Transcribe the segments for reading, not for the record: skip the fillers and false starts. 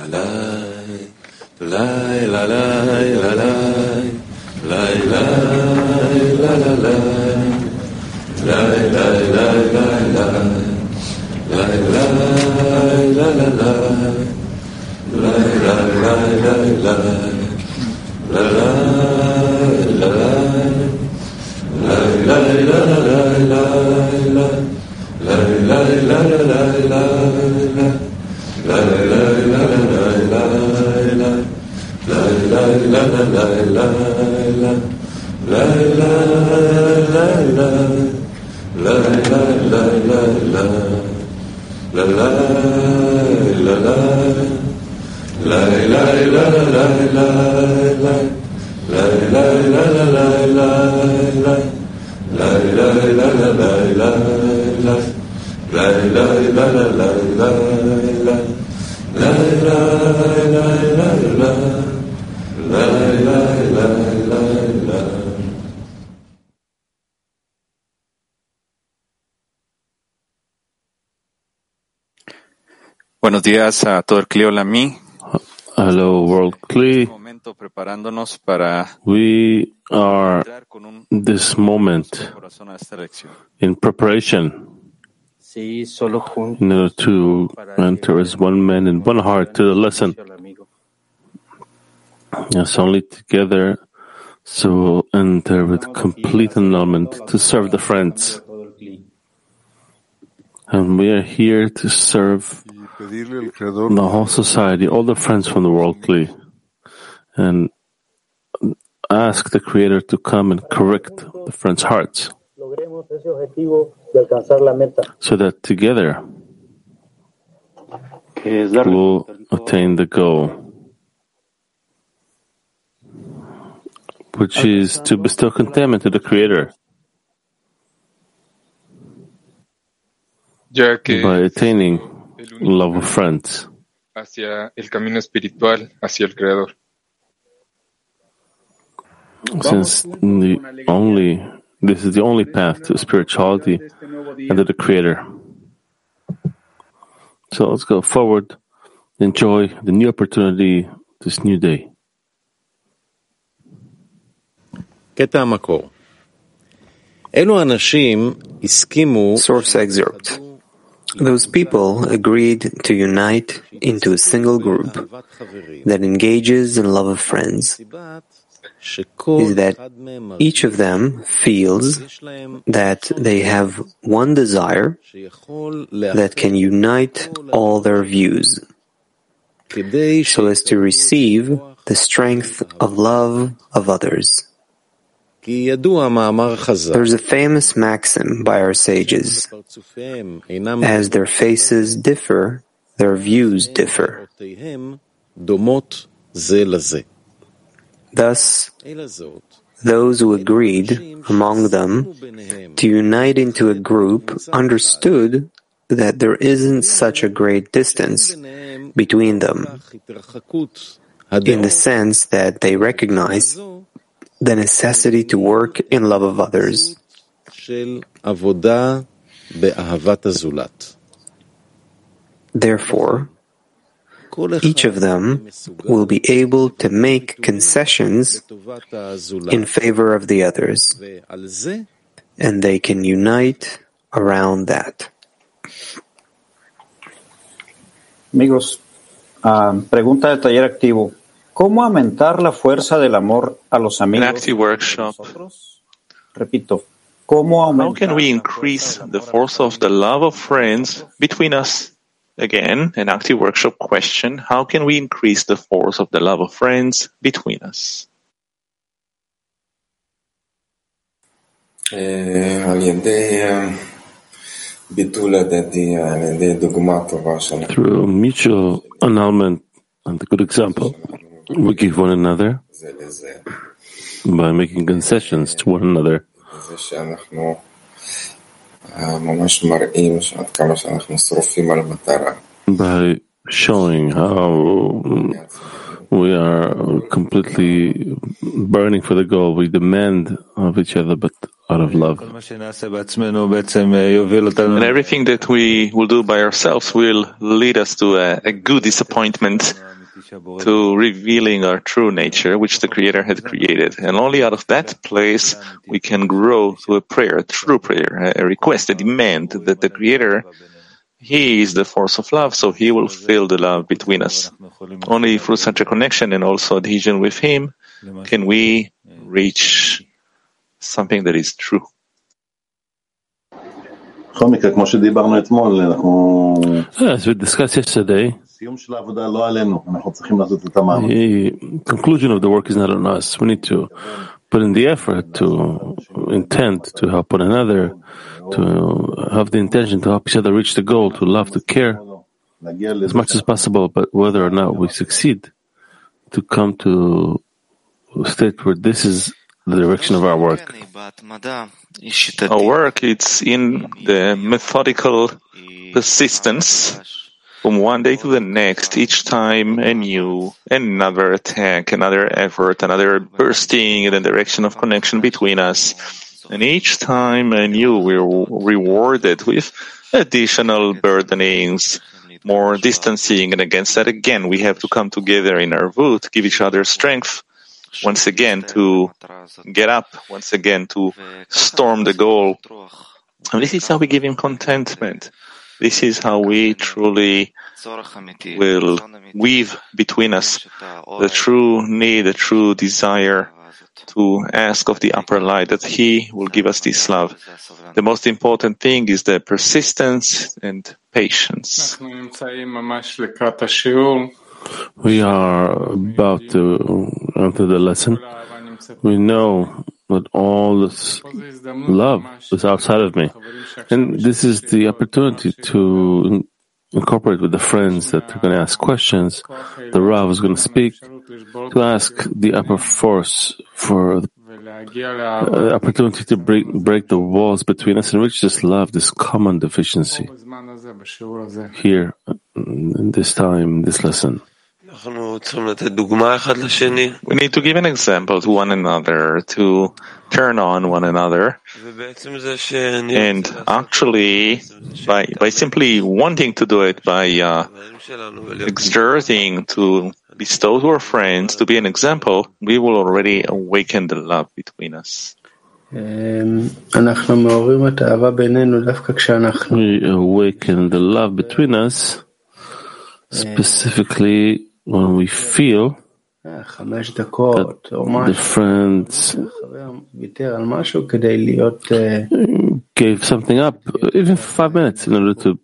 Buenos días a todo el CLI. Hola, mí. Hello, World CLI. We are this moment in preparation in order to enter as one man and one heart to the lesson. Yes, only together, so we'll enter with complete annulment to serve the friends. And we are here to serve the whole society, all the friends from the World CLI, and ask the Creator to come and correct the friends' hearts, so that together we'll attain the goal, which is to bestow contentment to the Creator by attaining love of friends. Hacia el camino espiritual, hacia el Creador. Since this is the only path to spirituality and to the Creator. So let's go forward, enjoy the new opportunity, this new day. Source excerpt. Those people agreed to unite into a single group that engages in love of friends, is that each of them feels that they have one desire that can unite all their views, so as to receive the strength of love of others. There's a famous maxim by our sages: as their faces differ, their views differ. Thus, those who agreed among them to unite into a group understood that there isn't such a great distance between them, in the sense that they recognize the necessity to work in love of others. Therefore, each of them will be able to make concessions in favor of the others, and they can unite around that. Amigos, pregunta del taller activo. ¿Cómo aumentar la fuerza del amor a los amigos? An active workshop. Repito, ¿cómo aumentar? How can we increase the force of the love of friends between us? Again, an active workshop question. How can we increase the force of the love of friends between us? Through mutual annulment and a good example, we give one another by making concessions to one another. By showing how we are completely burning for the goal, we demand of each other, but out of love. And everything that we will do by ourselves will lead us to a good disappointment. to revealing our true nature, which the Creator had created. And only out of that place we can grow to a prayer, a true prayer, a request, a demand that the Creator, He is the force of love, so He will fill the love between us. Only through such a connection and also adhesion with Him can we reach something that is true. As we discussed yesterday, the conclusion of the work is not on us. We need to put in the effort, to intend to help one another, to have the intention to help each other reach the goal, to love, to care as much as possible, but whether or not we succeed to come to a state where this is the direction of our work. Our work, it's in the methodical persistence from one day to the next, each time anew, another attack, another effort, another bursting in the direction of connection between us. And each time anew, we're rewarded with additional burdenings, more distancing, and against that again, we have to come together in our root, give each other strength, once again to get up, once again to storm the goal. And this is how we give Him contentment. This is how we truly will weave between us the true need, the true desire to ask of the upper light that He will give us this love. The most important thing is the persistence and patience. We are about to enter the lesson. We know that all this love is outside of me. And this is the opportunity to incorporate with the friends that are going to ask questions. The Rav is going to speak, to ask the upper force for the opportunity to break the walls between us and reach this love, this common deficiency here in this time, this lesson. We need to give an example to one another, to turn on one another. And actually, by simply wanting to do it, by exerting to bestow to our friends, to be an example, we will already awaken the love between us. We awaken the love between us specifically when we feel that the friends gave something up, even for 5 minutes, in order to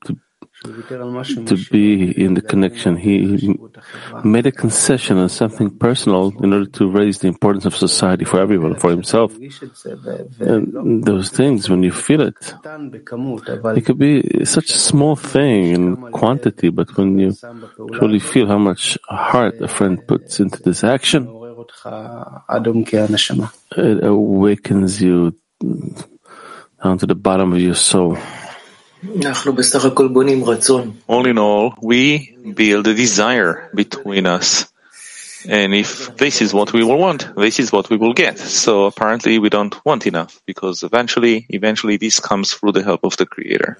be in the connection. He made a concession on something personal in order to raise the importance of society for everyone, for himself. And those things, when you feel it, it could be such a small thing in quantity, but when you truly feel how much heart a friend puts into this action, it awakens you down to the bottom of your soul. All in all, we build a desire between us. And if this is what we will want, this is what we will get. So apparently we don't want enough, because eventually this comes through the help of the Creator.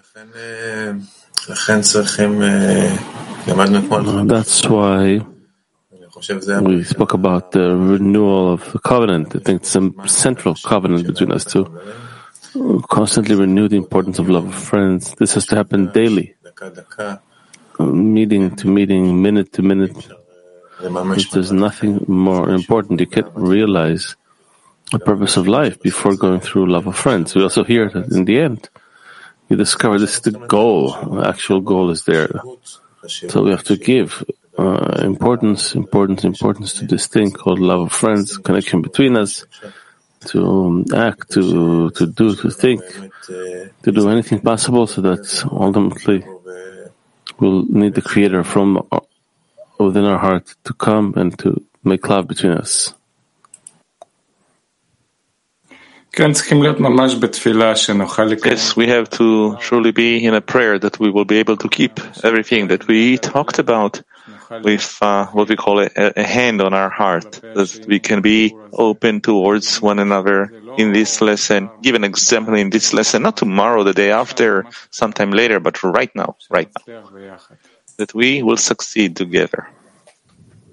That's why we spoke about the renewal of the covenant. I think it's a central covenant between us two. Constantly renew the importance of love of friends. This has to happen daily, meeting to meeting, minute to minute. There's nothing more important. You can't realize the purpose of life before going through love of friends. We also hear that in the end, you discover this is the goal. The actual goal is there. So we have to give importance to this thing called love of friends, connection between us, to act, to do, to think, to do anything possible, so that ultimately we'll need the Creator from within our heart to come and to make love between us. Yes, we have to truly be in a prayer that we will be able to keep everything that we talked about with what we call a hand on our heart, that we can be open towards one another in this lesson, give an example in this lesson, not tomorrow, the day after, sometime later, but right now, that we will succeed together.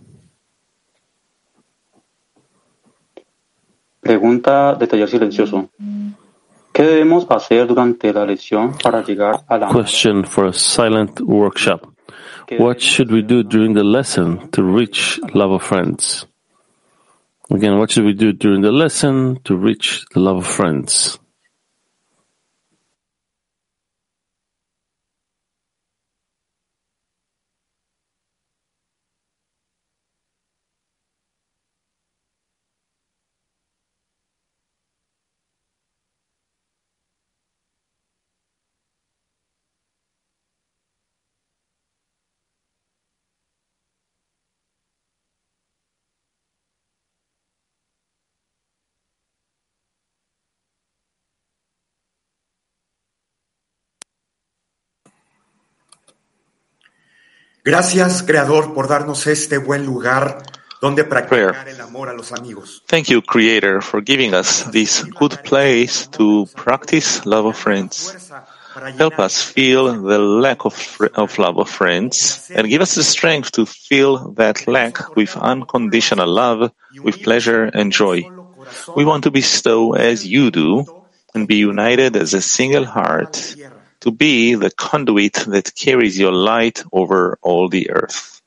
Pregunta de taller silencioso. ¿Qué debemos hacer durante la lección para llegar al amor? Question for a silent workshop. What should we do during the lesson to reach love of friends? Again, what should we do during the lesson to reach the love of friends? Gracias, Creador, por darnos este buen lugar donde practicar el amor a los amigos. Thank you, Creator, for giving us this good place to practice love of friends. Help us feel the lack of love of friends, and give us the strength to fill that lack with unconditional love, with pleasure and joy. We want to bestow as you do, and be united as a single heart, to be the conduit that carries your light over all the earth.